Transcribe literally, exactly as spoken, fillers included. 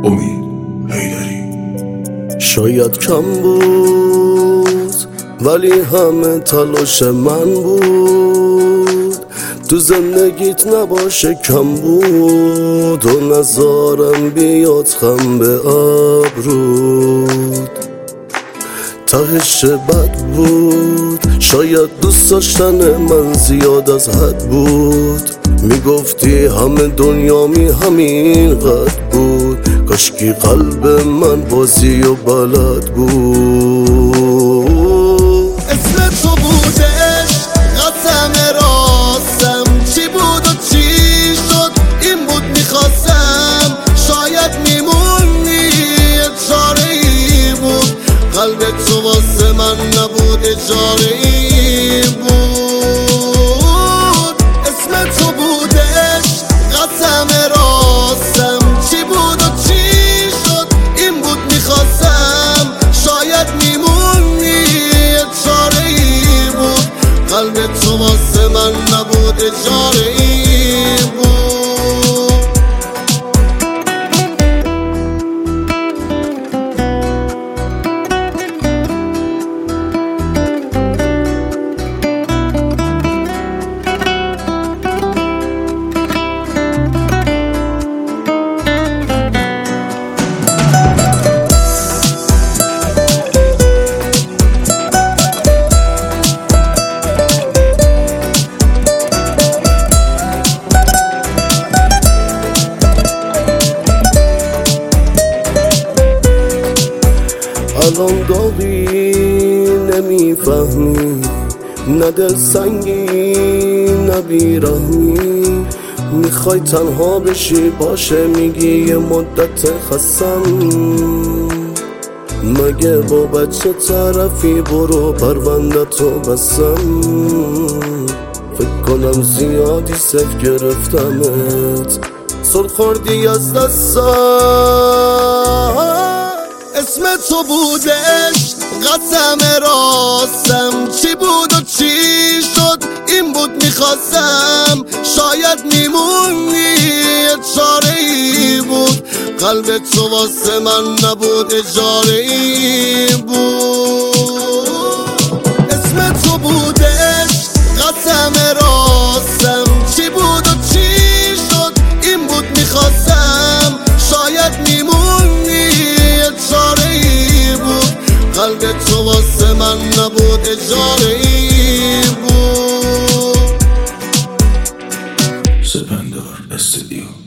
امید حیدری. شاید کم بود ولی همه تلاش من بود تو زندگیت نباشه کم بود و نذارم بیاد خم به ابرود. تهش بد بود، شاید دوست داشتن من زیاد از حد بود. میگفتی همه دنیا می همین قد بود، کاشکی قلب من بازی و بلد بود. اسم تو بودش قسم راستم، چی بود و چی شد این بود میخواستم. شاید میمونی چاره ای بود، قلب تو واسه من نبود اجاره ای بود. اسم تو بودش قسم راستم، چی بود و چی شد این بود میخواستم. شاید میمونی چاره ای بود، قلب تو واسه من نبود اجاره ای بود. الان داغی نمیفهمی، نه دل سنگی نه بیرحمی. میخوای تنها بشی باشه، میگی یه مدت خستم. مگه با بچه طرفی؟ برو پرونده‌تو بستم. فکر کنم زیادی صف گرفتمت، سر خوردی از دستم. اسم تو بودش قسم راستم، چی بود و چی شد این بود میخواستم. شاید میمونی چاره ای بود، قلب تو واسه من نبود اجاره ای بود. اسم تو بودش قسم راستم، چی بود و چی شد این بود میخواستم. شاید میمونی چاره ای بود، قلب تو واسه من نبود اجاره ای بود. سپندار استودیو.